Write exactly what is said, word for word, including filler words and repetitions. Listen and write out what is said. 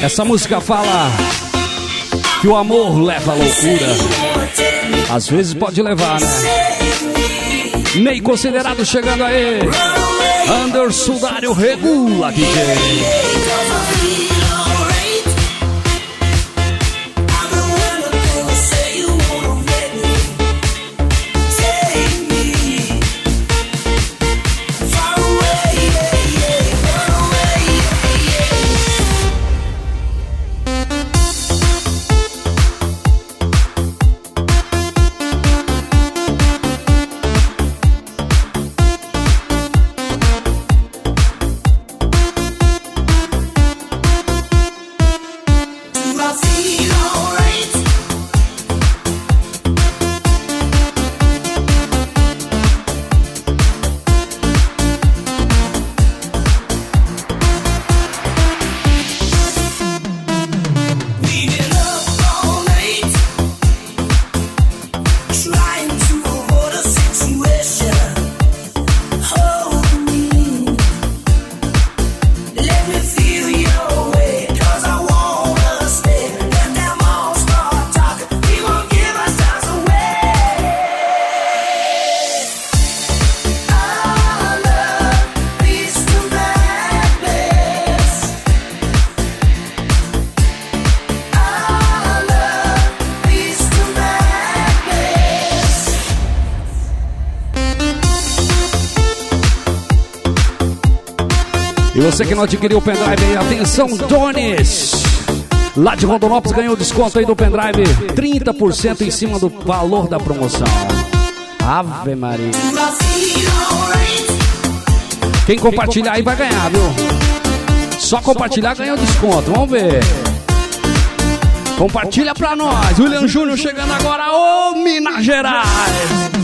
Essa música fala que o amor leva à loucura. Às vezes pode levar, né? Ney Considerado chegando aí. Anderson Dário regula, D J. E você que não adquiriu o pendrive, atenção, Donis! Lá de Rondonópolis ganhou desconto aí do pendrive, trinta por cento em cima do valor da promoção. Ave Maria! Quem compartilhar aí vai ganhar, viu? Só compartilhar ganha o desconto, vamos ver. Compartilha pra nós, William Júnior chegando agora, ô Minas Gerais!